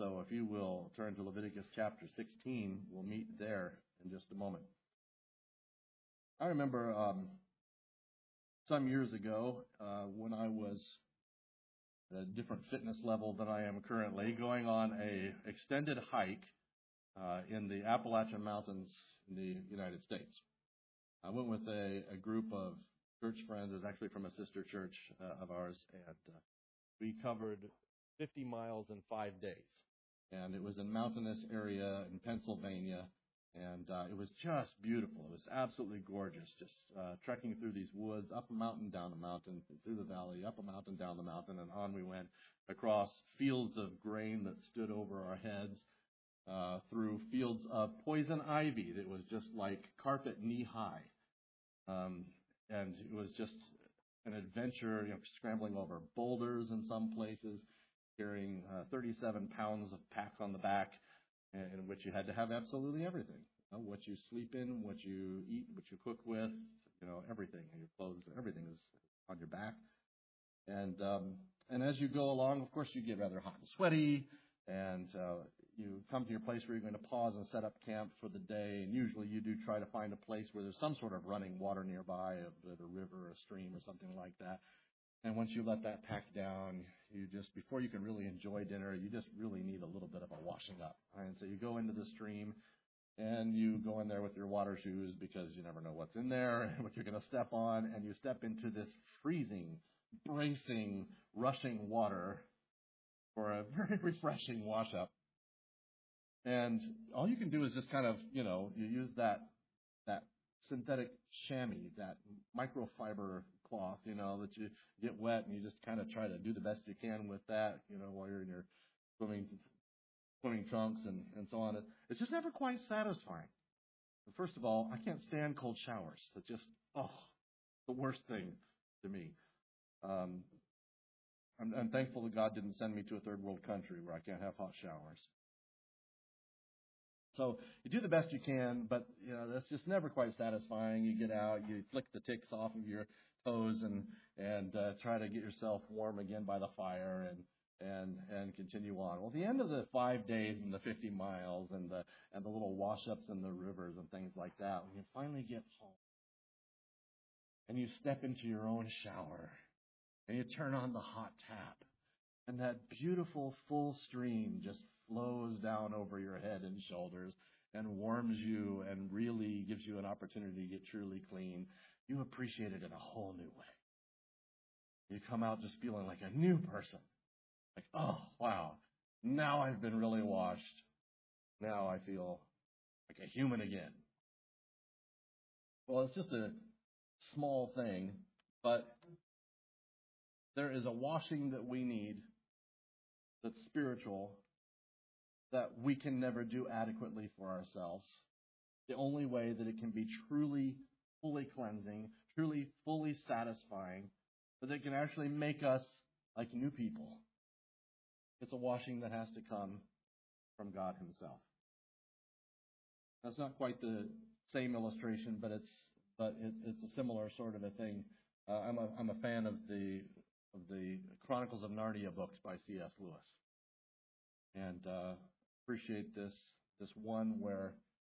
so if you will turn to Leviticus chapter 16, we'll meet there in just a moment. I remember some years ago when I was at a different fitness level than I am currently, going on a extended hike in the Appalachian Mountains in the United States. I went with a group of church friends. It was actually from a sister church of ours, and we covered 50 miles in 5 days. And it was in mountainous area in Pennsylvania, and it was just beautiful. It was absolutely gorgeous, just trekking through these woods, up a mountain, down a mountain, through the valley, up a mountain, down the mountain, and on we went across fields of grain that stood over our heads, through fields of poison ivy that was just like carpet knee-high. And it was just an adventure, scrambling over boulders in some places, carrying 37 pounds of pack on the back, in which you had to have absolutely everything. What you sleep in, what you eat, what you cook with, everything. Your clothes, everything is on your back. And as you go along, of course, you get rather hot and sweaty, and you come to your place where you're going to pause and set up camp for the day. And usually you do try to find a place where there's some sort of running water nearby, a river or a stream or something like that. And once you let that pack down, before you can really enjoy dinner, you just really need a little bit of a washing up. Right? And so you go into the stream, and you go in there with your water shoes because you never know what's in there and what you're going to step on. And you step into this freezing, bracing, rushing water for a very refreshing wash up. And all you can do is just kind of, you use that synthetic chamois, that microfiber cloth, that you get wet, and you just kind of try to do the best you can with that, while you're in your swimming trunks and so on. It's just never quite satisfying. First of all, I can't stand cold showers. It's just, the worst thing to me. I'm thankful that God didn't send me to a third world country where I can't have hot showers. So you do the best you can, but that's just never quite satisfying. You get out, you flick the ticks off of your toes, and try to get yourself warm again by the fire, and continue on. Well, at the end of the 5 days and the 50 miles and the little wash-ups in the rivers and things like that, when you finally get home and you step into your own shower and you turn on the hot tap, and that beautiful full stream just flows down over your head and shoulders and warms you and really gives you an opportunity to get truly clean, you appreciate it in a whole new way. You come out just feeling like a new person. Like, oh, wow, now I've been really washed. Now I feel like a human again. Well, it's just a small thing, but there is a washing that we need that's spiritual, that we can never do adequately for ourselves. The only way that it can be truly, fully cleansing, truly, fully satisfying, that it can actually make us like new people. It's a washing that has to come from God Himself. That's not quite the same illustration, but it's a similar sort of a thing. I'm a fan of the Chronicles of Narnia books by C.S. Lewis, and appreciate this one where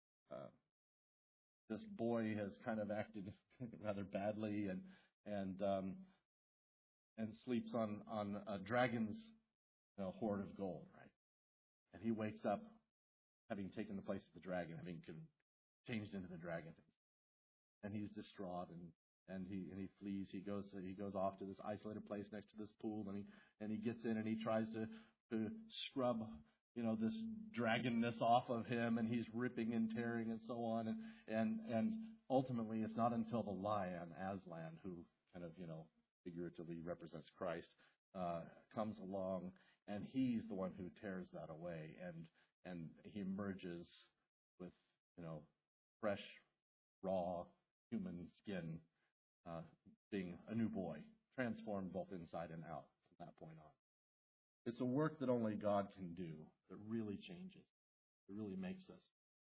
this boy has kind of acted rather badly and sleeps on a dragon's hoard of gold, right? And he wakes up having taken the place of the dragon, having changed into the dragon, and he's distraught and he flees. He goes off to this isolated place next to this pool, and he gets in and he tries to scrub this dragonness off of him, and he's ripping and tearing and so on, and ultimately it's not until the lion Aslan, who kind of figuratively represents Christ, comes along, and he's the one who tears that away, and he emerges with fresh, raw human skin, being a new boy, transformed both inside and out from that point on. It's a work that only God can do, that really changes, that really makes us.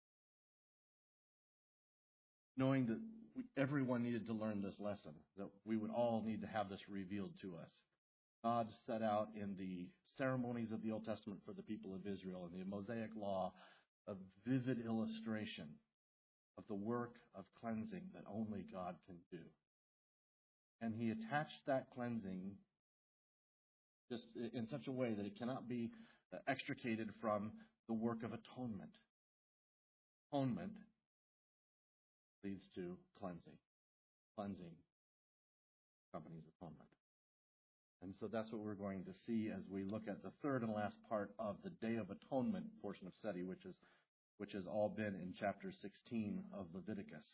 Knowing that everyone needed to learn this lesson, that we would all need to have this revealed to us, God set out in the ceremonies of the Old Testament for the people of Israel and the Mosaic Law, a vivid illustration of the work of cleansing that only God can do. And he attached that cleansing just in such a way that it cannot be extricated from the work of atonement. Atonement leads to cleansing. Cleansing accompanies atonement. And so that's what we're going to see as we look at the third and last part of the Day of Atonement portion of study, which has all been in chapter 16 of Leviticus.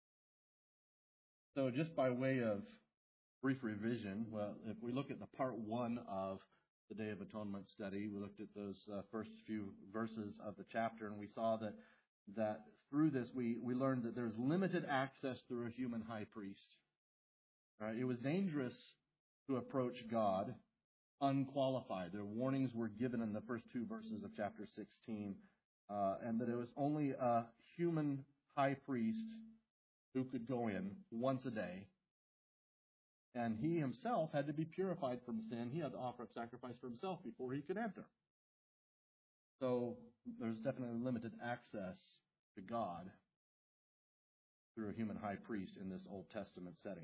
So just by way of brief revision, well, if we look at the part one of the Day of Atonement study, we looked at those first few verses of the chapter, and we saw that through this we learned that there's limited access through a human high priest. It was dangerous to approach God unqualified. Their warnings were given in the first two verses of chapter 16, and that it was only a human high priest who could go in once a day. And he himself had to be purified from sin. He had to offer up sacrifice for himself before he could enter. So there's definitely limited access to God through a human high priest in this Old Testament setting.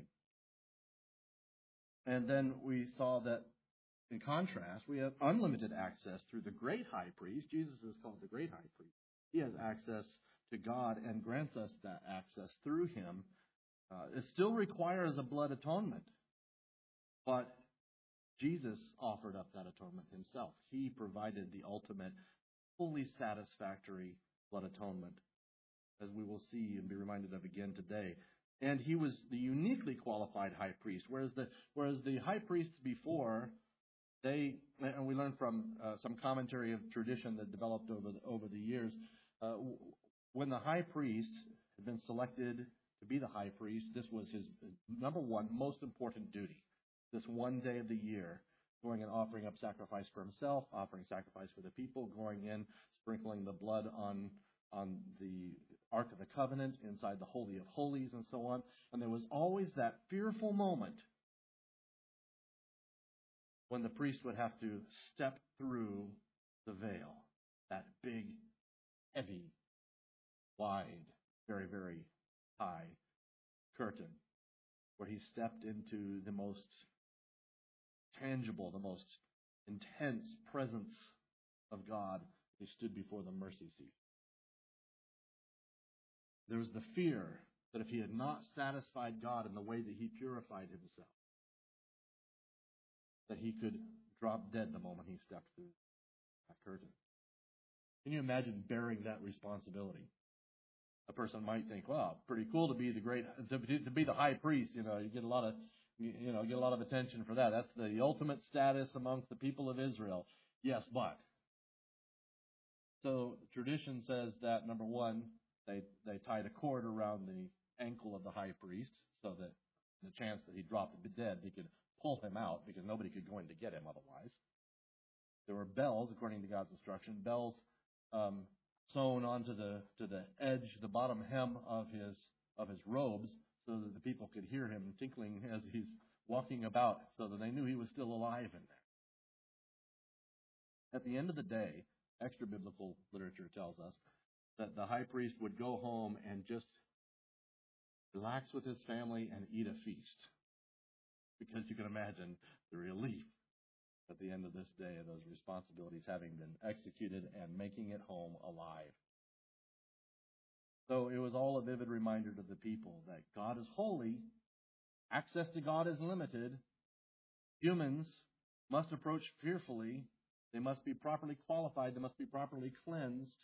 And then we saw that, in contrast, we have unlimited access through the great high priest. Jesus is called the great high priest. He has access to God and grants us that access through him. It still requires a blood atonement, but Jesus offered up that atonement himself. He provided the ultimate, fully satisfactory blood atonement, as we will see and be reminded of again today. And he was the uniquely qualified high priest, whereas the high priests before, and we learned from some commentary of tradition that developed over the years, when the high priest had been selected to be the high priest, this was his number one most important duty. This one day of the year, going and offering up sacrifice for himself, offering sacrifice for the people, going in, sprinkling the blood on the Ark of the Covenant inside the Holy of Holies and so on. And there was always that fearful moment when the priest would have to step through the veil, that big, heavy, wide, very, very high curtain, where he stepped into the most tangible, the most intense presence of God. He stood before the mercy seat. There was the fear that if he had not satisfied God in the way that he purified himself, that he could drop dead the moment he stepped through that curtain. Can you imagine bearing that responsibility? A person might think, "Wow, pretty cool to be the high priest. You get a lot of attention for that. That's the ultimate status amongst the people of Israel." Yes, but so tradition says that number one, they tied a cord around the ankle of the high priest so that the chance that he dropped dead, he could pull him out because nobody could go in to get him otherwise. There were bells, according to God's instruction, bells sewn onto the edge, the bottom hem of his robes, so that the people could hear him tinkling as he's walking about, so that they knew he was still alive in there. At the end of the day, extra biblical literature tells us that the high priest would go home and just relax with his family and eat a feast. Because you can imagine the relief at the end of this day of those responsibilities having been executed and making it home alive. So it was all a vivid reminder to the people that God is holy, access to God is limited, humans must approach fearfully, they must be properly qualified, they must be properly cleansed.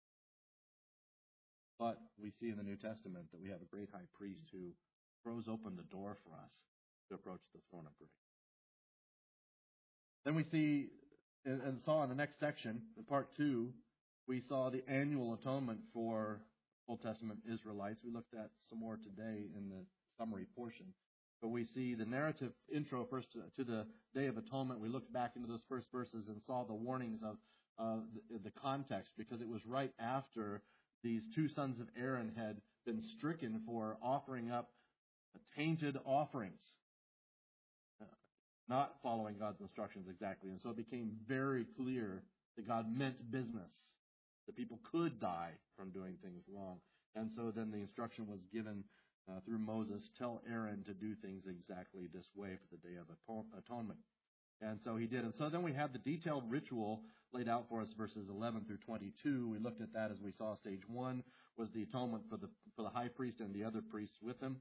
But we see in the New Testament that we have a great high priest who throws open the door for us to approach the throne of grace. Then we see, and saw in the next section, in part 2, we saw the annual atonement for Old Testament Israelites. We looked at some more today in the summary portion. But we see the narrative intro first to the Day of Atonement. We looked back into those first verses and saw the warnings of the context, because it was right after these two sons of Aaron had been stricken for offering up tainted offerings. not following God's instructions exactly. And so it became very clear that God meant business, that people could die from doing things wrong. And so then the instruction was given through Moses, tell Aaron to do things exactly this way for the Day of Atonement. And so he did. And so then we have the detailed ritual laid out for us, verses 11 through 22. We looked at that as we saw. Stage 1 was the atonement for the high priest and the other priests with him,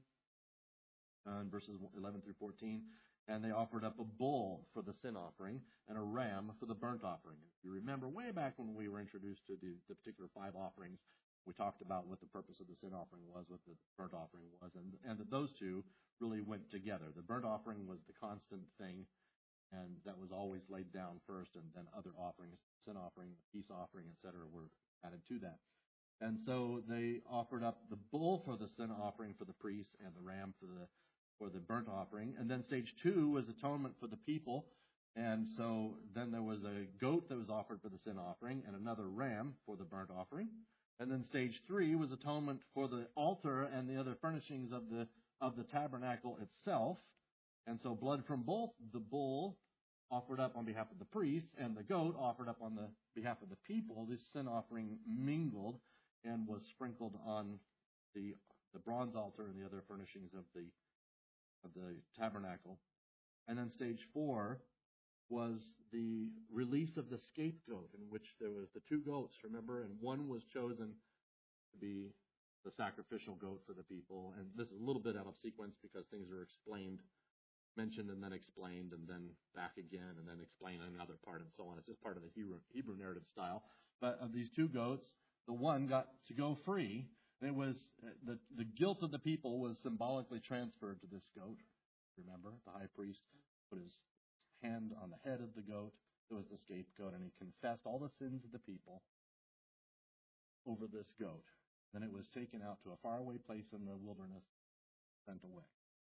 in verses 11 through 14. And they offered up a bull for the sin offering and a ram for the burnt offering. If you remember way back when we were introduced to the particular 5 offerings, we talked about what the purpose of the sin offering was, what the burnt offering was, and that those two really went together. The burnt offering was the constant thing, and that was always laid down first, and then other offerings, sin offering, peace offering, etc., were added to that. And so they offered up the bull for the sin offering for the priest and the ram for the burnt offering. And then stage 2 was atonement for the people. And so then there was a goat that was offered for the sin offering and another ram for the burnt offering. And then stage 3 was atonement for the altar and the other furnishings of the tabernacle itself. And so blood from both the bull offered up on behalf of the priest and the goat offered up on the behalf of the people. This sin offering mingled and was sprinkled on the bronze altar and the other furnishings of the tabernacle. And then stage 4 was the release of the scapegoat, in which there was the 2 goats, remember, and one was chosen to be the sacrificial goat for the people. And this is a little bit out of sequence because things are mentioned and then explained and then back again and then explained in another part and so on. It's just part of the Hebrew narrative style. But of these 2 goats, the one got to go free. And it was the guilt of the people was symbolically transferred to this goat. Remember, the high priest put his hand on the head of the goat. It was the scapegoat, and he confessed all the sins of the people over this goat. Then it was taken out to a faraway place in the wilderness, sent away.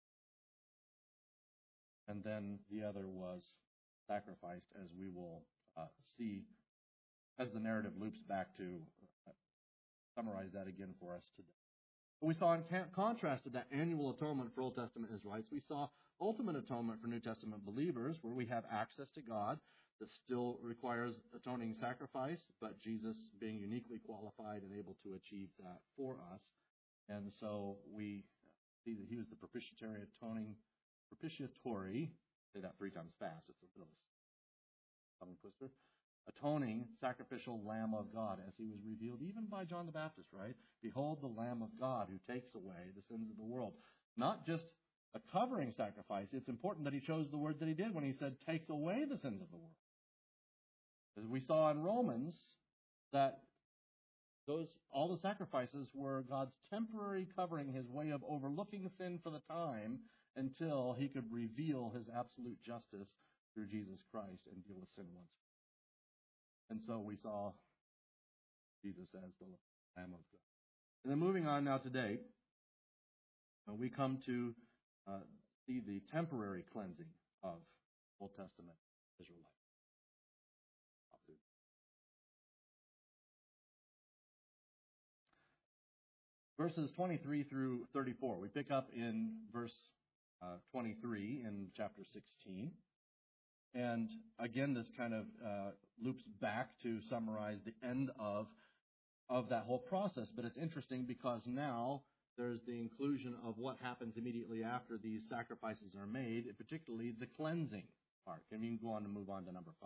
And then the other was sacrificed, as we will see as the narrative loops back to summarize that again for us today. But we saw in contrast to that annual atonement for Old Testament Israelites, we saw ultimate atonement for New Testament believers, where we have access to God that still requires atoning sacrifice, but Jesus being uniquely qualified and able to achieve that for us. And so we see that he was the propitiatory, say that 3 times fast, it's a bit of a tongue twister, atoning sacrificial Lamb of God, as he was revealed even by John the Baptist, right? Behold the Lamb of God who takes away the sins of the world. Not just a covering sacrifice. It's important that he chose the word that he did when he said takes away the sins of the world. As we saw in Romans, that all the sacrifices were God's temporary covering, his way of overlooking sin for the time until he could reveal his absolute justice through Jesus Christ and deal with sin once. And so we saw Jesus as the Lamb of God. And then moving on now today, we come to see the temporary cleansing of Old Testament Israelites. Verses 23 through 34. We pick up in verse 23 in chapter 16. And again, this kind of loops back to summarize the end of that whole process. But it's interesting because now there's the inclusion of what happens immediately after these sacrifices are made, particularly the cleansing part. And we can go on to move on to number 5.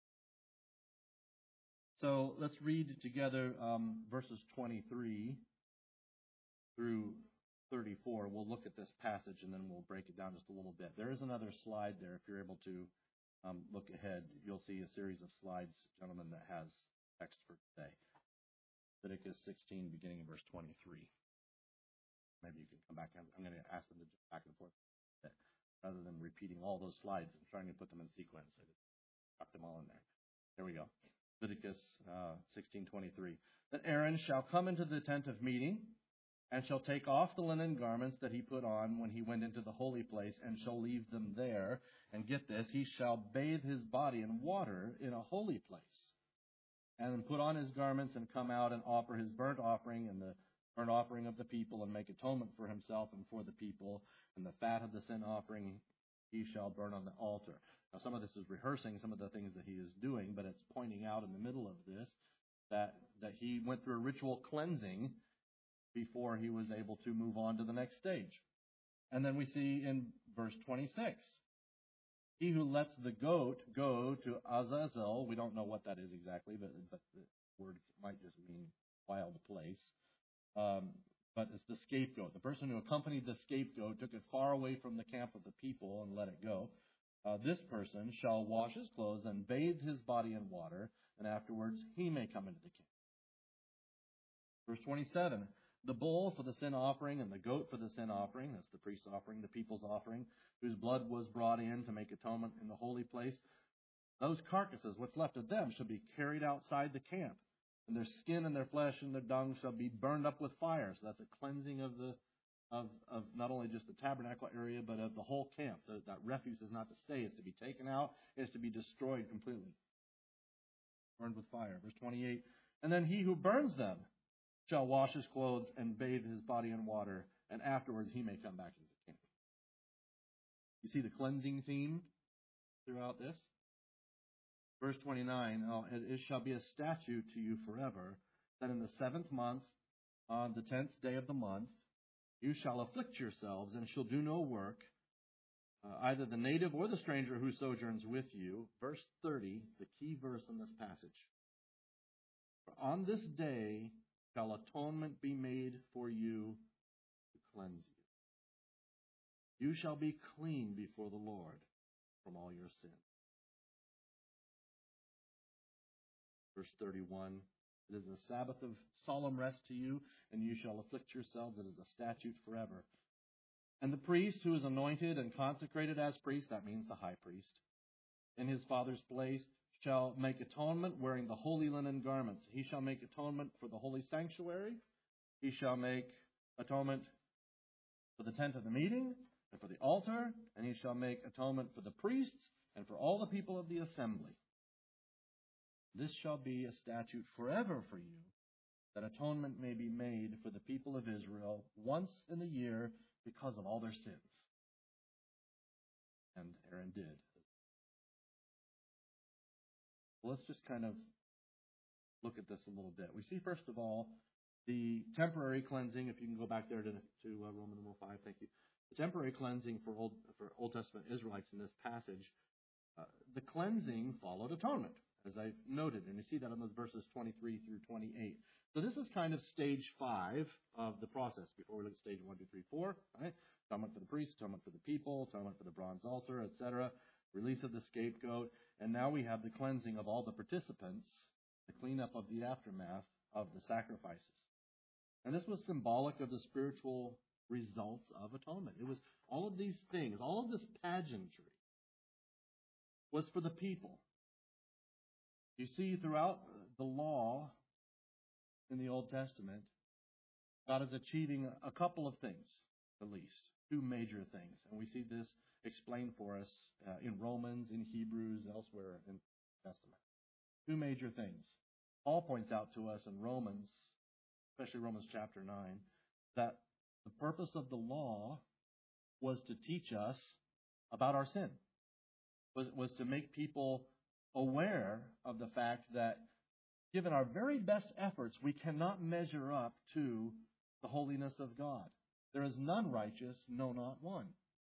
So let's read together verses 23 through 34. We'll look at this passage and then we'll break it down just a little bit. There is another slide there. If you're able to look ahead, you'll see a series of slides, gentlemen, that has text for today. Leviticus 16, beginning in verse 23. Maybe you can come back. I'm going to ask them to jump back and forth rather than repeating all those slides. I'm trying to put them in sequence. I just tucked them all in there. There we go. Leviticus 16:23. That Aaron shall come into the tent of meeting, and shall take off the linen garments that he put on when he went into the holy place, and shall leave them there. And get this, he shall bathe his body in water in a holy place, and then put on his garments and come out and offer his burnt offering and the burnt offering of the people, and make atonement for himself and for the people, and the fat of the sin offering he shall burn on the altar. Now, some of this is rehearsing some of the things that he is doing, but it's pointing out in the middle of this that he went through a ritual cleansing before he was able to move on to the next stage. And then we see in verse 26, he who lets the goat go to Azazel, we don't know what that is exactly, but the word might just mean wild place. But it's the scapegoat. The person who accompanied the scapegoat took it far away from the camp of the people and let it go. This person shall wash his clothes and bathe his body in water, and afterwards he may come into the camp. Verse 27, the bull for the sin offering and the goat for the sin offering, that's the priest's offering, the people's offering, whose blood was brought in to make atonement in the holy place, those carcasses, what's left of them, shall be carried outside the camp, and their skin and their flesh and their dung shall be burned up with fire. So that's a cleansing of not only just the tabernacle area, but of the whole camp. That refuse is not to stay. It's to be taken out. It's to be destroyed completely. Burned with fire. Verse 28, and then he who burns them shall wash his clothes and bathe his body in water, and afterwards he may come back into the camp. You see the cleansing theme throughout this? Verse 29, it shall be a statute to you forever, that in the 7th month, on the 10th day of the month, you shall afflict yourselves and shall do no work, either the native or the stranger who sojourns with you. Verse 30, the key verse in this passage. For on this day shall atonement be made for you to cleanse you. You shall be clean before the Lord from all your sins. Verse 31, it is a Sabbath of solemn rest to you, and you shall afflict yourselves. It is a statute forever. And the priest who is anointed and consecrated as priest, that means the high priest, in his father's place, shall make atonement wearing the holy linen garments. He shall make atonement for the holy sanctuary. He shall make atonement for the tent of the meeting and for the altar. And he shall make atonement for the priests and for all the people of the assembly. This shall be a statute forever for you, that atonement may be made for the people of Israel once in the year because of all their sins. And Aaron did. Well, let's just kind of look at this a little bit. We see, first of all, the temporary cleansing. If you can go back there to Roman numeral 5, thank you. The temporary cleansing for Old Testament Israelites in this passage, the cleansing followed atonement, as I've noted, and you see that in those verses 23 through 28. So this is kind of stage 5 of the process before we look at stage 1, 2, 3, 4. Right? Atonement for the priest, atonement for the people, atonement for the bronze altar, etc. Release of the scapegoat, and now we have the cleansing of all the participants, the cleanup of the aftermath of the sacrifices. And this was symbolic of the spiritual results of atonement. It was all of these things, all of this pageantry was for the people. You see throughout the law in the Old Testament, God is achieving a couple of things, at least, 2 major things. And we see this explained for us in Romans, in Hebrews, elsewhere in the Testament. 2 major things. Paul points out to us in Romans, especially Romans chapter 9, that the purpose of the law was to teach us about our sin, was to make people aware of the fact that given our very best efforts, we cannot measure up to the holiness of God. There is none righteous, no, not one.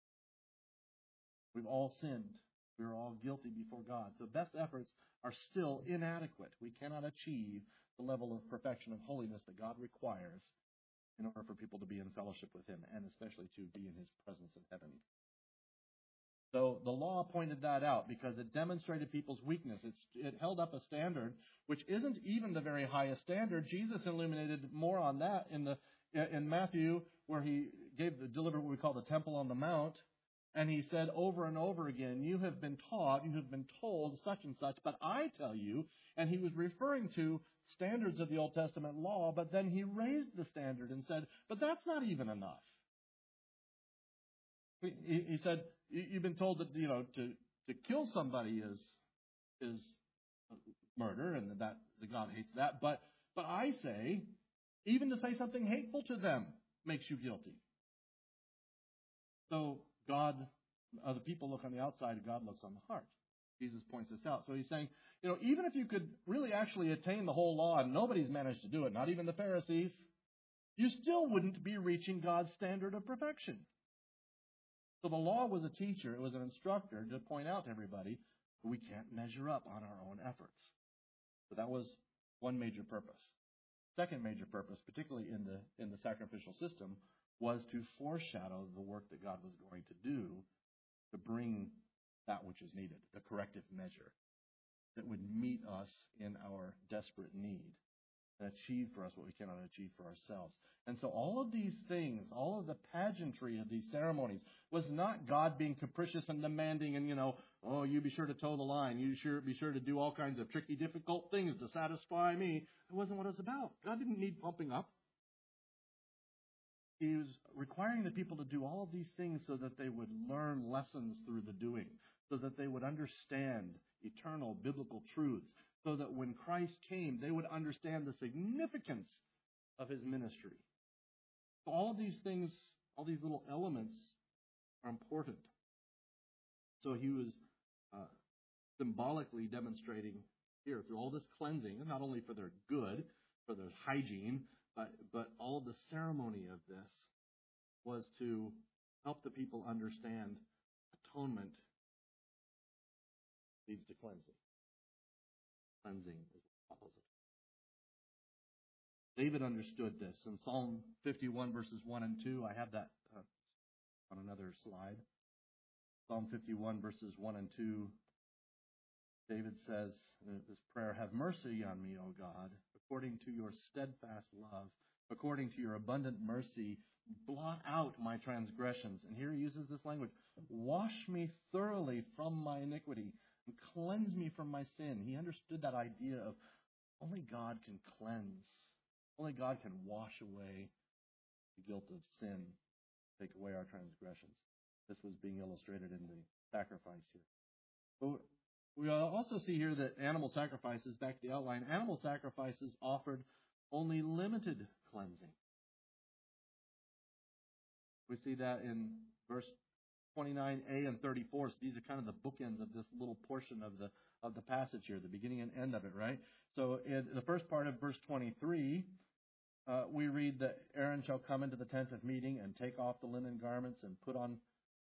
We've all sinned. We are all guilty before God. The best efforts are still inadequate. We cannot achieve the level of perfection of holiness that God requires in order for people to be in fellowship with Him, and especially to be in His presence in heaven. So the law pointed that out because it demonstrated people's weakness. It held up a standard which isn't even the very highest standard. Jesus illuminated more on that in Matthew, where He delivered what we call the Temple on the Mount. And He said over and over again, you have been taught, you have been told such and such, but I tell you, and He was referring to standards of the Old Testament law, but then He raised the standard and said, but that's not even enough. He said, you've been told that, to kill somebody is murder, and that God hates that. But I say, even to say something hateful to them makes you guilty. So God Other people look on the outside, God looks on the heart. Jesus points this out. So he's saying, even if you could really actually attain the whole law, and nobody's managed to do it, not even the Pharisees, you still wouldn't be reaching God's standard of perfection. So the law was a teacher, it was an instructor to point out to everybody that we can't measure up on our own efforts. So that was one major purpose. Second major purpose, particularly in the sacrificial system, was to foreshadow the work that God was going to do to bring that which is needed, the corrective measure that would meet us in our desperate need and achieve for us what we cannot achieve for ourselves. And so all of these things, all of the pageantry of these ceremonies, was not God being capricious and demanding and, you be sure to toe the line. You be sure to do all kinds of tricky, difficult things to satisfy me. It wasn't what it was about. God didn't need pumping up. He was requiring the people to do all of these things so that they would learn lessons through the doing, so that they would understand eternal biblical truths, so that when Christ came, they would understand the significance of his ministry. So all of these things, all these little elements are important. So he was symbolically demonstrating here through all this cleansing, and not only for their good, for their hygiene, but all of the ceremony of this was to help the people understand atonement leads to cleansing. Cleansing is opposite. David understood this. In Psalm 51, verses 1 and 2, I have that on another slide. Psalm 51, verses 1 and 2, David says this prayer, "Have mercy on me, O God, according to your steadfast love, according to your abundant mercy, blot out my transgressions." And here he uses this language, "Wash me thoroughly from my iniquity and cleanse me from my sin." He understood that idea of only God can cleanse. Only God can wash away the guilt of sin, take away our transgressions. This was being illustrated in the sacrifice here. But we also see here that animal sacrifices, back to the outline, animal sacrifices offered only limited cleansing. We see that in verse 29a and 34. So these are kind of the bookends of this little portion of the passage here, the beginning and end of it, right? So in the first part of verse 23, we read that Aaron shall come into the tent of meeting and take off the linen garments and put on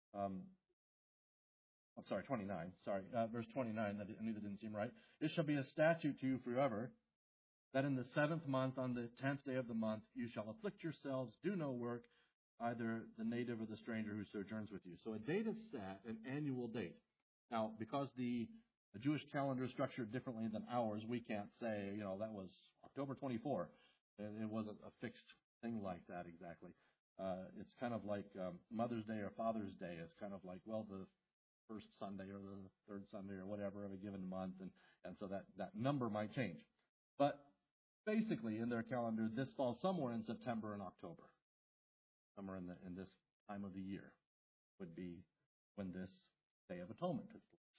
29. Verse 29. I knew that didn't seem right. "It shall be a statute to you forever, that in the 7th month, on the 10th day of the month, you shall afflict yourselves, do no work, either the native or the stranger who sojourns with you." So a date is set, an annual date. Now, because the Jewish calendar is structured differently than ours, we can't say, that was October 24. It wasn't a fixed thing like that exactly. It's kind of like Mother's Day or Father's Day. It's kind of like, the first Sunday or the third Sunday or whatever of a given month, and so that number might change. But basically, in their calendar, this falls somewhere in September and October. Somewhere in this time of the year would be when this Day of Atonement took place.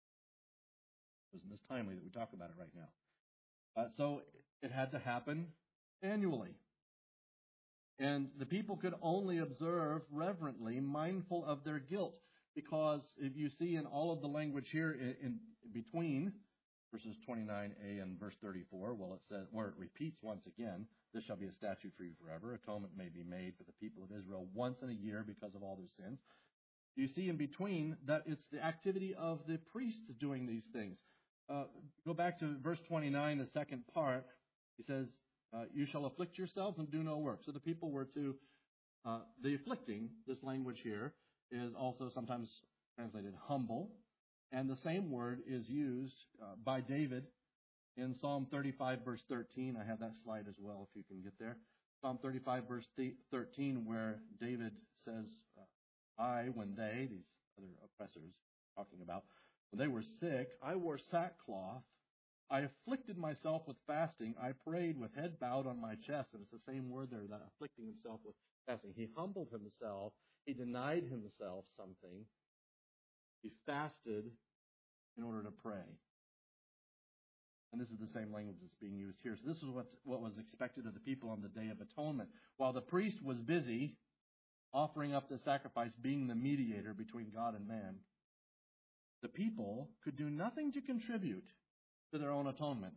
Isn't this timely that we talk about it right now? So it had to happen annually. And the people could only observe reverently, mindful of their guilt. Because if you see in all of the language here in between verses 29a and verse 34, it says, where it repeats once again, "This shall be a statute for you forever. Atonement may be made for the people of Israel once in a year because of all their sins." You see in between that it's the activity of the priests doing these things. Go back to verse 29, the second part. He says, "You shall afflict yourselves and do no work." So the people were to, the afflicting, this language here, is also sometimes translated humble. And the same word is used by David in Psalm 35, verse 13. I have that slide as well, if you can get there. Psalm 35, verse 13, where David says, when they, these other oppressors talking about, when they were sick, I wore sackcloth. I afflicted myself with fasting. I prayed with head bowed on my chest. And it's the same word there, that afflicting himself with fasting. He humbled himself. He denied himself something. He fasted in order to pray. And this is the same language that's being used here. So this is what was expected of the people on the Day of Atonement. While the priest was busy offering up the sacrifice, being the mediator between God and man, the people could do nothing to contribute to their own atonement.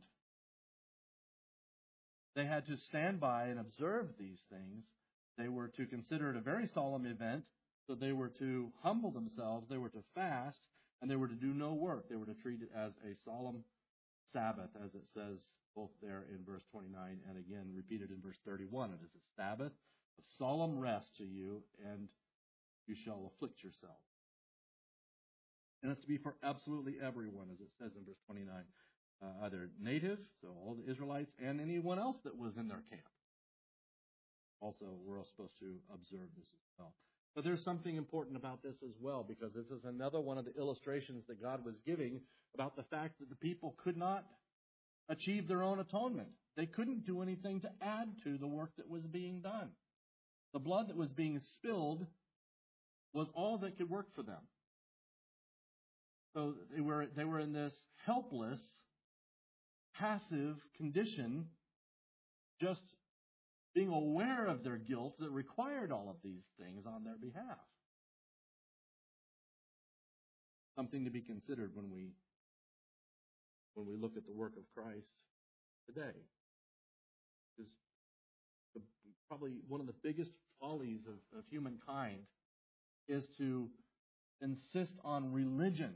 They had to stand by and observe these things. They were to consider it a very solemn event, so they were to humble themselves, they were to fast, and they were to do no work. They were to treat it as a solemn Sabbath, as it says both there in verse 29 and again repeated in verse 31. It is a Sabbath of solemn rest to you, and you shall afflict yourself. And it's to be for absolutely everyone, as it says in verse 29. Either native, so all the Israelites, and anyone else that was in their camp. Also, we're all supposed to observe this as well. But there's something important about this as well, because this is another one of the illustrations that God was giving about the fact that the people could not achieve their own atonement. They couldn't do anything to add to the work that was being done. The blood that was being spilled was all that could work for them. So they were in this helpless, passive condition, just being aware of their guilt that required all of these things on their behalf. Something to be considered when we look at the work of Christ today. Because probably one of the biggest follies of humankind is to insist on religion.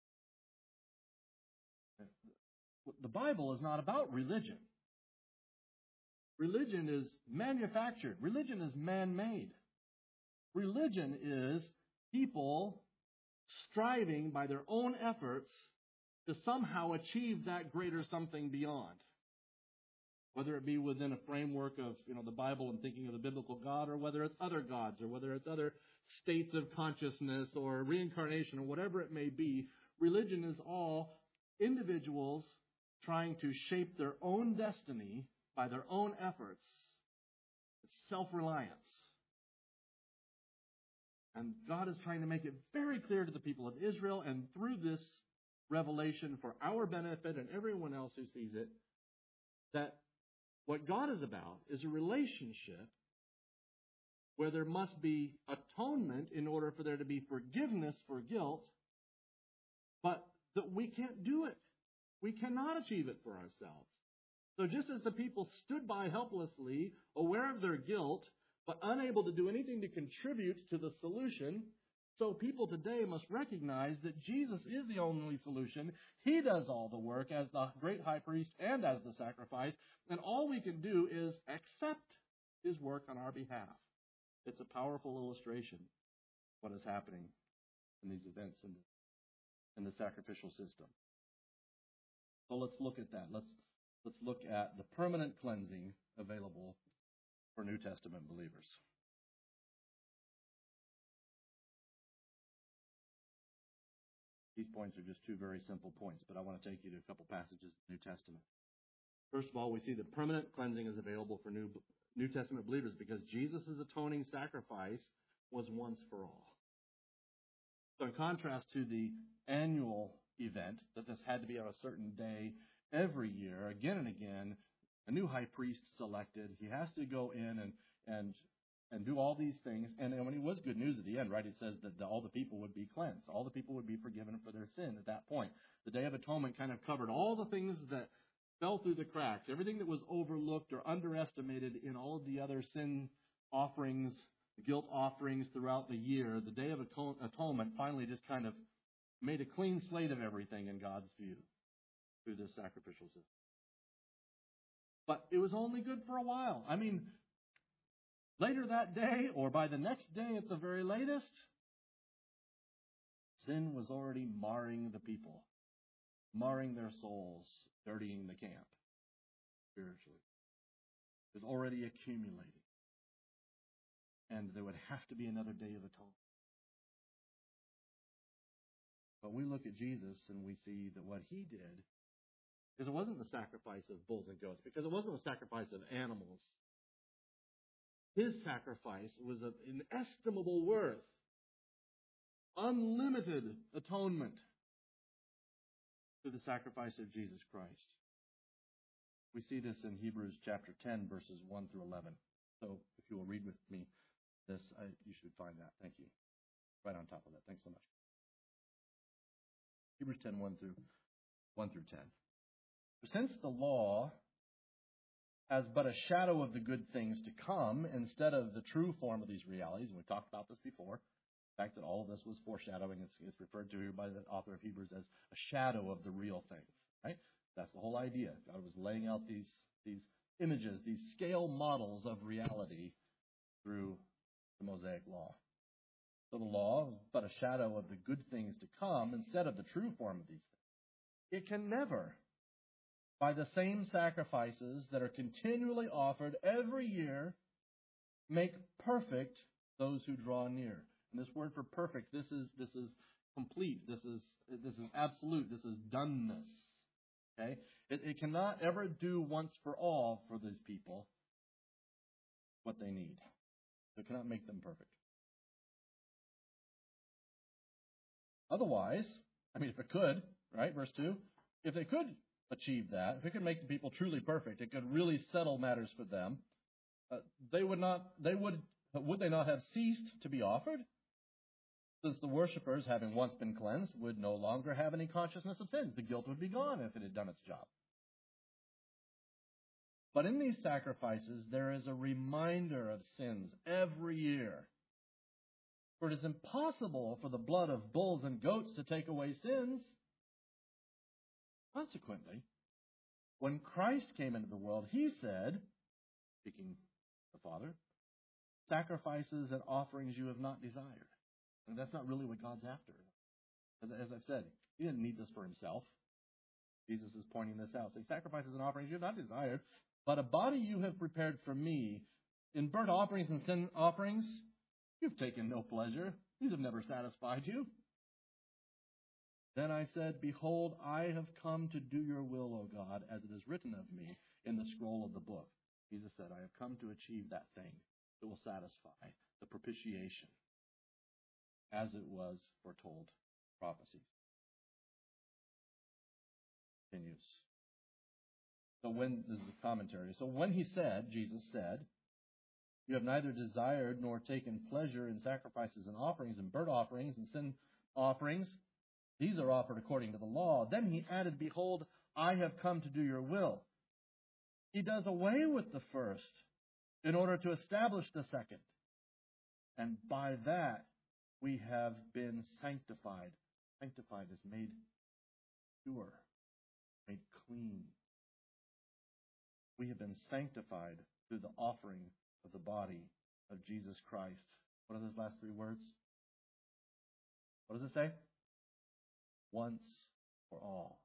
The Bible is not about religion. Religion is manufactured. Religion is man-made. Religion is people striving by their own efforts to somehow achieve that greater something beyond. Whether it be within a framework of the Bible and thinking of the biblical God, or whether it's other gods, or whether it's other states of consciousness or reincarnation, or whatever it may be, religion is all individuals trying to shape their own destiny by their own efforts. It's self-reliance. And God is trying to make it very clear to the people of Israel, and through this revelation for our benefit and everyone else who sees it, that what God is about is a relationship where there must be atonement in order for there to be forgiveness for guilt, but that we can't do it. We cannot achieve it for ourselves. So just as the people stood by helplessly, aware of their guilt, but unable to do anything to contribute to the solution, so people today must recognize that Jesus is the only solution. He does all the work as the great high priest and as the sacrifice, and all we can do is accept His work on our behalf. It's a powerful illustration of what is happening in these events in the sacrificial system. So let's look at that. Let's look at the permanent cleansing available for New Testament believers. These points are just two very simple points, but I want to take you to a couple passages in the New Testament. First of all, we see that permanent cleansing is available for New Testament believers because Jesus' atoning sacrifice was once for all. So in contrast to the annual event, that this had to be on a certain day every year, again and again, a new high priest selected. He has to go in and do all these things. And when it was good news at the end, right, it says that all the people would be cleansed. All the people would be forgiven for their sin at that point. The Day of Atonement kind of covered all the things that fell through the cracks, everything that was overlooked or underestimated in all of the other sin offerings, guilt offerings throughout the year. The Day of Atonement finally just kind of made a clean slate of everything in God's view through this sacrificial system. But it was only good for a while. I mean, later that day, or by the next day at the very latest, sin was already marring the people, marring their souls, dirtying the camp spiritually. It was already accumulating. And there would have to be another Day of Atonement. But we look at Jesus and we see that what He did, because it wasn't the sacrifice of bulls and goats, because it wasn't the sacrifice of animals. His sacrifice was of inestimable worth, unlimited atonement through the sacrifice of Jesus Christ. We see this in Hebrews chapter 10, verses 1 through 11. So if you will read with me You should find that. Thank you. Right on top of that. Thanks so much. Hebrews 10, 1 through 10. Since the law as but a shadow of the good things to come instead of the true form of these realities. And we've talked about this before. The fact that all of this was foreshadowing is referred to here by the author of Hebrews as a shadow of the real things. Right? That's the whole idea. God was laying out these images, these scale models of reality through the Mosaic law. So the law, but a shadow of the good things to come instead of the true form of these things. It can never, by the same sacrifices that are continually offered every year, make perfect those who draw near. And this word for perfect, this is complete. This is absolute. This is doneness. Okay? It cannot ever do once for all for these people what they need. It cannot make them perfect. Otherwise, if it could, right, verse 2, if they could achieve that, if it could make the people truly perfect, it could really settle matters for them, would they not have ceased to be offered? Since the worshippers, having once been cleansed, would no longer have any consciousness of sins. The guilt would be gone if it had done its job. But in these sacrifices, there is a reminder of sins every year. For it is impossible for the blood of bulls and goats to take away sins. Consequently, when Christ came into the world, he said, speaking to the Father, sacrifices and offerings you have not desired. And that's not really what God's after. As I've said, he didn't need this for himself. Jesus is pointing this out, saying, sacrifices and offerings you have not desired, but a body you have prepared for me. In burnt offerings and sin offerings, you've taken no pleasure. These have never satisfied you. Then I said, behold, I have come to do your will, O God, as it is written of me in the scroll of the book. Jesus said, I have come to achieve that thing that will satisfy the propitiation as it was foretold prophecy. Continues. So this is the commentary. So when Jesus said, you have neither desired nor taken pleasure in sacrifices and offerings and burnt offerings and sin offerings, these are offered according to the law. Then he added, behold, I have come to do your will. He does away with the first in order to establish the second. And by that, we have been sanctified. Sanctified is made pure, made clean. We have been sanctified through the offering of the body of Jesus Christ. What are those last three words? What does it say? Once for all.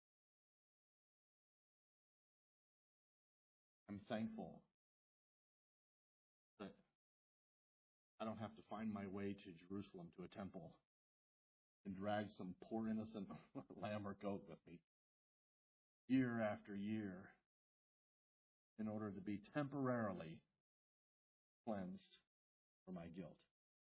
I'm thankful that I don't have to find my way to Jerusalem to a temple and drag some poor innocent lamb or goat with me year after year in order to be temporarily cleansed for my guilt.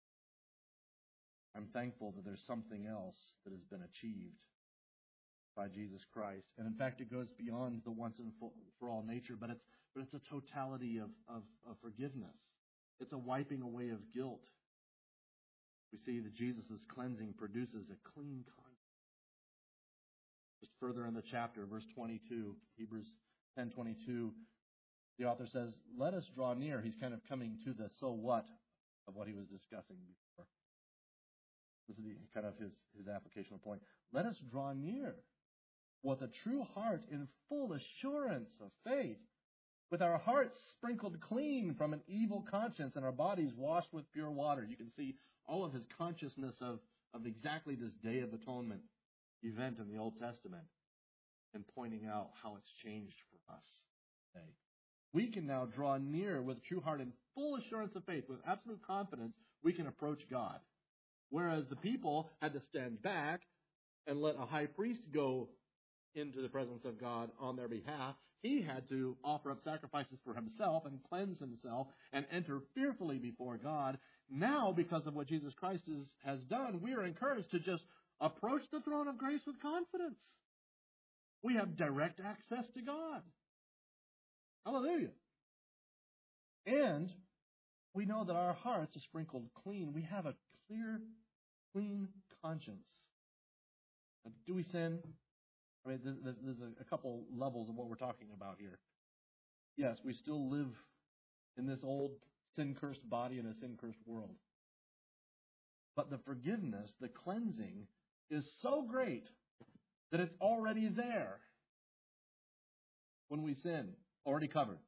I'm thankful that there's something else that has been achieved by Jesus Christ. And in fact, it goes beyond the once and for all nature, but it's a totality of forgiveness. It's a wiping away of guilt. We see that Jesus' cleansing produces a clean conscience. Just further in the chapter, verse 22, Hebrews 10:22, the author says, let us draw near. He's kind of coming to the so what of what he was discussing before. This is kind of his applicational point. Let us draw near with a true heart in full assurance of faith, with our hearts sprinkled clean from an evil conscience and our bodies washed with pure water. You can see all of his consciousness of exactly this Day of Atonement event in the Old Testament and pointing out how it's changed for us today. We can now draw near with a true heart in full assurance of faith. With absolute confidence, we can approach God. Whereas the people had to stand back and let a high priest go into the presence of God on their behalf. He had to offer up sacrifices for himself and cleanse himself and enter fearfully before God. Now, because of what Jesus Christ has done, we are encouraged to just approach the throne of grace with confidence. We have direct access to God. Hallelujah. And we know that our hearts are sprinkled clean. We have a clear, clean conscience. Do we sin? I mean, there's a couple levels of what we're talking about here. Yes, we still live in this old sin-cursed body in a sin-cursed world. But the forgiveness, the cleansing, is so great that it's already there when we sin. Already covered.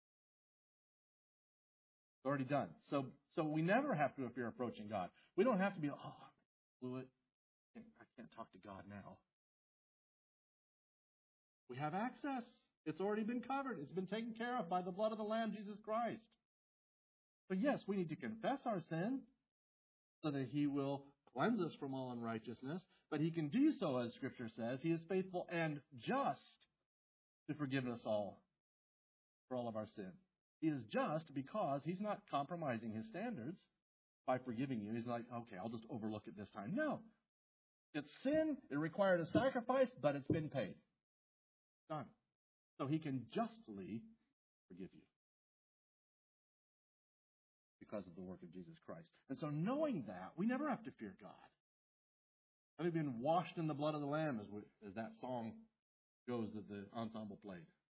It's already done. So we never have to fear approaching God. We don't have to be, I blew it. I can't talk to God now. We have access. It's already been covered. It's been taken care of by the blood of the Lamb, Jesus Christ. But yes, we need to confess our sin so that He will cleanse us from all unrighteousness. But He can do so, as Scripture says. He is faithful and just to forgive us all for all of our sin. He is just because He's not compromising His standards by forgiving you. He's like, okay, I'll just overlook it this time. No. It's sin. It required a sacrifice, but it's been paid. Done. So He can justly forgive you because of the work of Jesus Christ. And so knowing that, we never have to fear God. Having been washed in the blood of the Lamb, as that song goes that the ensemble played.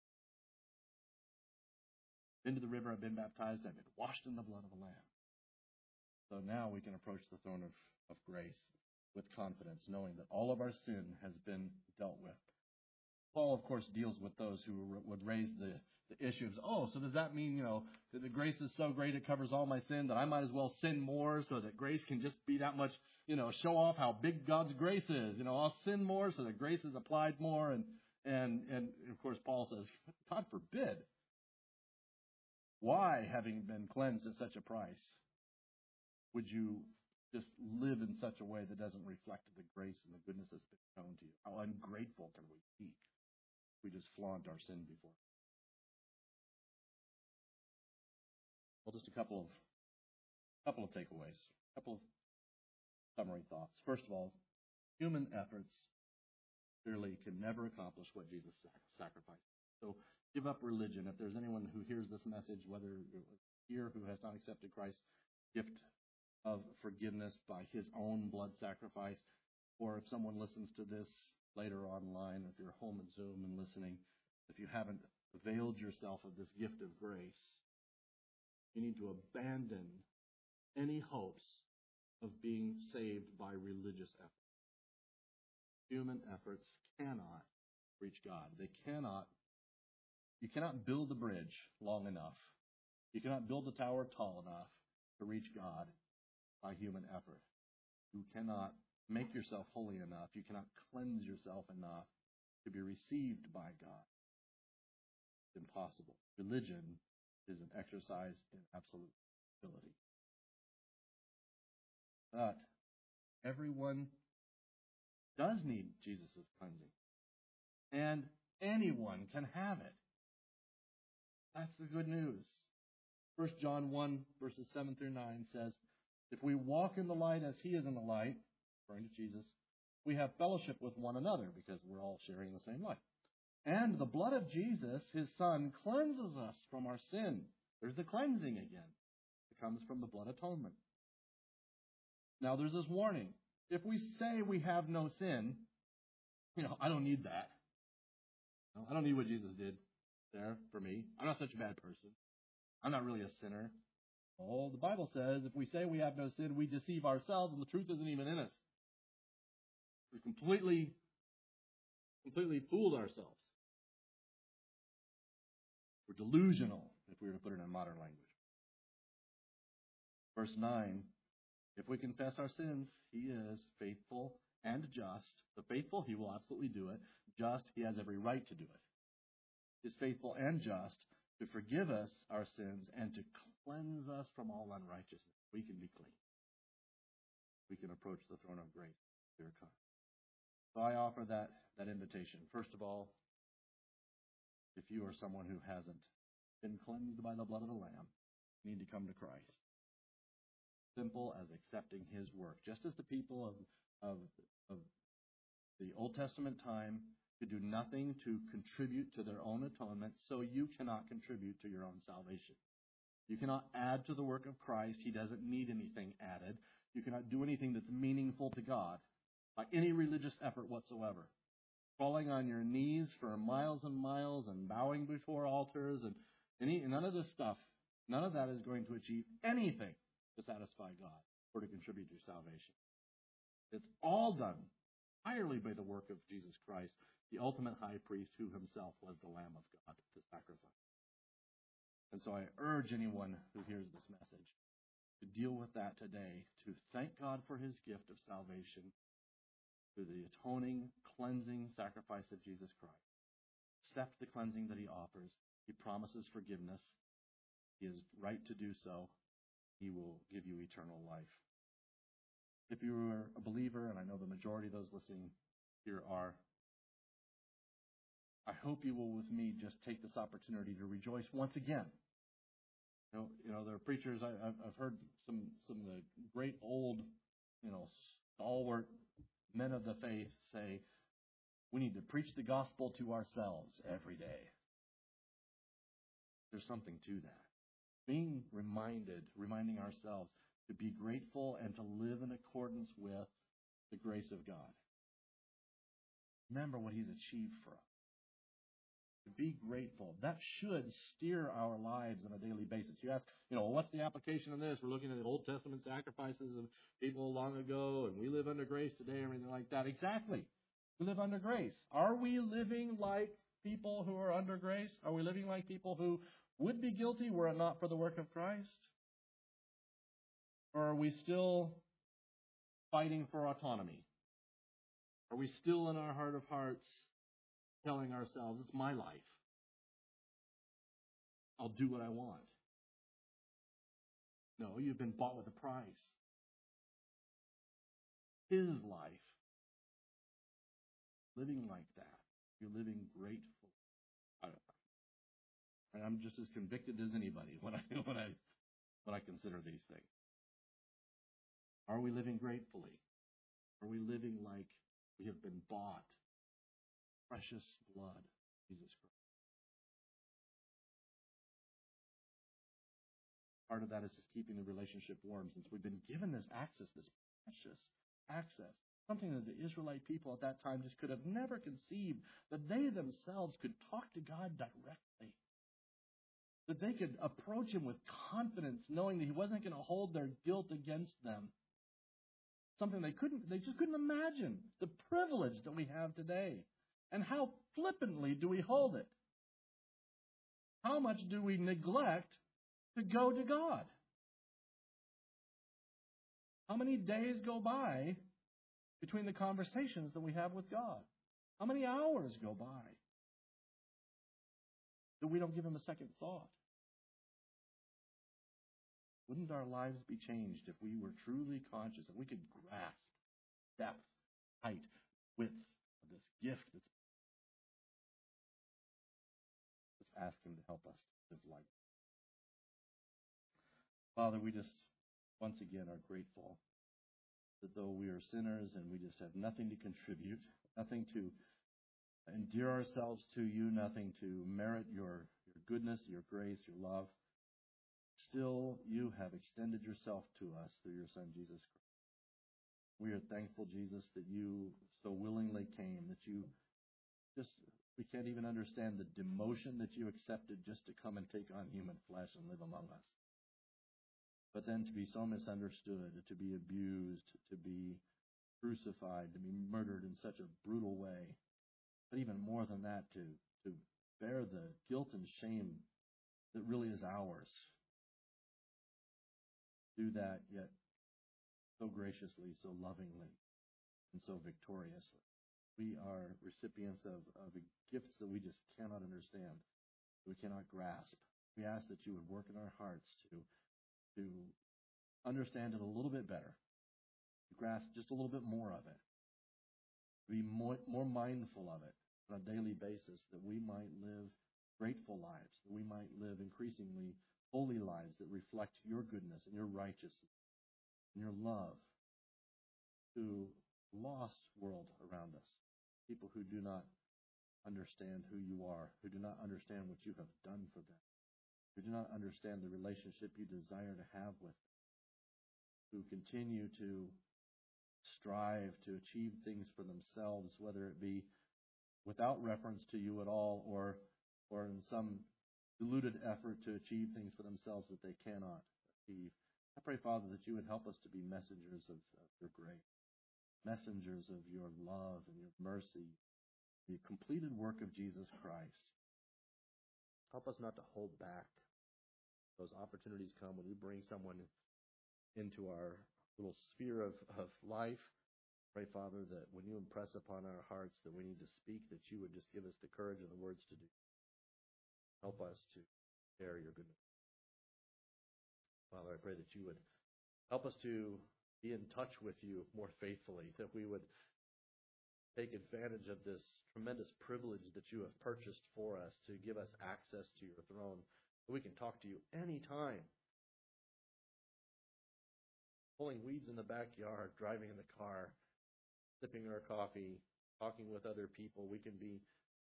Into the river I've been baptized, I've been washed in the blood of the Lamb. So now we can approach the throne of grace with confidence, knowing that all of our sin has been dealt with. Paul, of course, deals with those who would raise the issue of, so does that mean, that the grace is so great it covers all my sin that I might as well sin more so that grace can just be that much, show off how big God's grace is. I'll sin more so that grace is applied more. And of course, Paul says, God forbid. Why, having been cleansed at such a price, would you just live in such a way that doesn't reflect the grace and the goodness that's been shown to you? How ungrateful can we be if we just flaunt our sin before? Well, just a couple of takeaways, a couple of summary thoughts. First of all, human efforts clearly can never accomplish what Jesus sacrificed. So give up religion. If there's anyone who hears this message, whether here who has not accepted Christ's gift of forgiveness by His own blood sacrifice, or if someone listens to this later online, if you're home at Zoom and listening, if you haven't availed yourself of this gift of grace, you need to abandon any hopes of being saved by religious efforts. Human efforts cannot reach God. You cannot build the bridge long enough. You cannot build the tower tall enough to reach God by human effort. You cannot make yourself holy enough. You cannot cleanse yourself enough to be received by God. It's impossible. Religion is an exercise in absolute futility. But everyone does need Jesus' cleansing. And anyone can have it. That's the good news. 1 John 1, verses 7 through 9 says, if we walk in the light as He is in the light, referring to Jesus, we have fellowship with one another because we're all sharing the same light. And the blood of Jesus, His Son, cleanses us from our sin. There's the cleansing again. It comes from the blood atonement. Now there's this warning. If we say we have no sin, I don't need that. I don't need what Jesus did there for me. I'm not such a bad person. I'm not really a sinner. Well, the Bible says if we say we have no sin, we deceive ourselves and the truth isn't even in us. We've completely fooled ourselves. We're delusional, if we were to put it in modern language. Verse 9, if we confess our sins, He is faithful and just. The faithful, He will absolutely do it. Just, He has every right to do it. He is faithful and just to forgive us our sins and to cleanse us from all unrighteousness. We can be clean. We can approach the throne of grace. So I offer that invitation. First of all, if you are someone who hasn't been cleansed by the blood of the Lamb, you need to come to Christ. Simple as accepting His work. Just as the people of the Old Testament time could do nothing to contribute to their own atonement, so you cannot contribute to your own salvation. You cannot add to the work of Christ. He doesn't need anything added. You cannot do anything that's meaningful to God by any religious effort whatsoever. Falling on your knees for miles and miles and bowing before altars and none of this stuff, none of that is going to achieve anything to satisfy God or to contribute to salvation. It's all done entirely by the work of Jesus Christ, the ultimate high priest who himself was the Lamb of God to sacrifice. And so I urge anyone who hears this message to deal with that today, to thank God for his gift of salvation through the atoning, cleansing sacrifice of Jesus Christ. Accept the cleansing that he offers. He promises forgiveness. He is right to do so. He will give you eternal life. If you are a believer, and I know the majority of those listening here are, I hope you will with me just take this opportunity to rejoice once again. You know, there are preachers, I've heard some of the great old, stalwart men of the faith say, we need to preach the gospel to ourselves every day. There's something to that. Being reminding ourselves to be grateful and to live in accordance with the grace of God. Remember what he's achieved for us. To be grateful. That should steer our lives on a daily basis. You ask, what's the application of this? We're looking at the Old Testament sacrifices of people long ago, and we live under grace today, everything like that. Exactly. We live under grace. Are we living like people who are under grace? Are we living like people who would be guilty were it not for the work of Christ? Or are we still fighting for autonomy? Are we still in our heart of hearts telling ourselves, it's my life. I'll do what I want. No, you've been bought with a price. His life. Living like that. You're living grateful. And I'm just as convicted as anybody when I consider these things. Are we living gratefully? Are we living like we have been bought? Precious blood, Jesus Christ. Part of that is just keeping the relationship warm, since we've been given this access, this precious access, something that the Israelite people at that time just could have never conceived, that they themselves could talk to God directly, that they could approach him with confidence, knowing that he wasn't going to hold their guilt against them. Something they just couldn't imagine, the privilege that we have today. And how flippantly do we hold it? How much do we neglect to go to God? How many days go by between the conversations that we have with God? How many hours go by that we don't give him a second thought? Wouldn't our lives be changed if we were truly conscious, if we could grasp depth, height, width of this gift that's ask him to help us live life. Father, we just once again are grateful that though we are sinners and we just have nothing to contribute, nothing to endear ourselves to you, nothing to merit your goodness, your grace, your love, still you have extended yourself to us through your Son, Jesus Christ. We are thankful, Jesus, that you so willingly came, that you we can't even understand the demotion that you accepted just to come and take on human flesh and live among us. But then to be so misunderstood, to be abused, to be crucified, to be murdered in such a brutal way. But even more than that, to bear the guilt and shame that really is ours. Do that yet so graciously, so lovingly, and so victoriously. We are recipients of gifts that we just cannot understand, we cannot grasp. We ask that you would work in our hearts to understand it a little bit better, to grasp just a little bit more of it, to be more mindful of it on a daily basis, that we might live grateful lives, that we might live increasingly holy lives that reflect your goodness and your righteousness and your love to a lost world around us. People who do not understand who you are, who do not understand what you have done for them, who do not understand the relationship you desire to have with them, who continue to strive to achieve things for themselves, whether it be without reference to you at all or in some deluded effort to achieve things for themselves that they cannot achieve. I pray, Father, that you would help us to be messengers of your grace, messengers of your love and your mercy, the completed work of Jesus Christ. Help us not to hold back. Those opportunities come when you bring someone into our little sphere of life. Pray, Father, that when you impress upon our hearts that we need to speak, that you would just give us the courage and the words to do. Help us to share your goodness. Father, I pray that you would help us to be in touch with you more faithfully, that we would take advantage of this tremendous privilege that you have purchased for us to give us access to your throne, that we can talk to you anytime. Pulling weeds in the backyard, driving in the car, sipping our coffee, talking with other people. We can be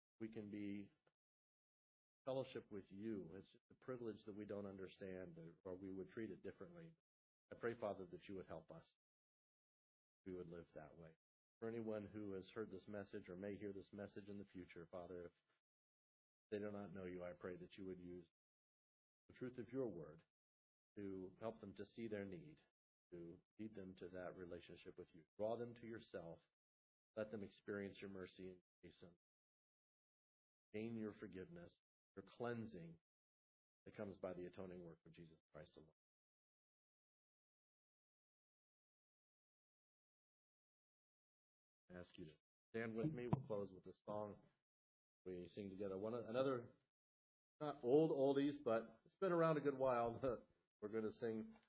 fellowship with you. It's just a privilege that we don't understand, or we would treat it differently. I pray, Father, that you would help us. We would live that way. For anyone who has heard this message or may hear this message in the future, Father, if they do not know you, I pray that you would use the truth of your word to help them to see their need, to lead them to that relationship with you. Draw them to yourself. Let them experience your mercy and grace and gain your forgiveness, your cleansing that comes by the atoning work of Jesus Christ alone. I ask you to stand with me. We'll close with a song we sing together. Another, not oldies, but it's been around a good while. We're going to sing